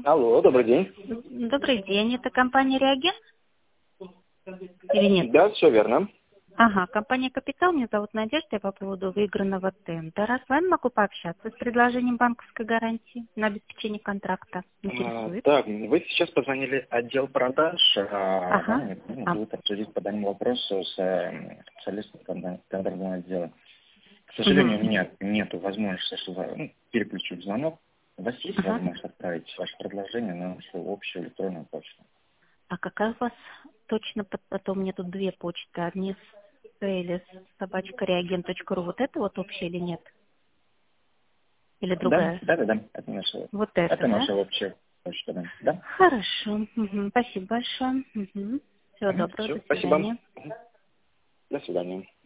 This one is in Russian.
Алло, добрый день. Добрый день, это компания «Реагент» или нет? Да, все верно. Ага, компания «Капитал», меня зовут Надежда, я по поводу выигранного тендера. С вами могу пообщаться с предложением банковской гарантии на обеспечение контракта. Интересует? Так, вы сейчас позвонили отдел продаж. Ага. Будут обсудить по данному вопросу с специалистом тендерного отдела. К Мгм. сожалению, у меня нет возможности переключить звонок. У вас есть Ага. возможность отправить ваше предложение на нашу общую электронную почту? А какая у вас точно, потом мне тут две почты, одни с или @reagent.ru, вот это вот общая или нет? Или Да, другая? да, да, да. Вот это, Это да? наша общая почта, да. Да? Хорошо. Мгм. Спасибо большое. Всего доброго, Все, до спасибо. свидания. До свидания.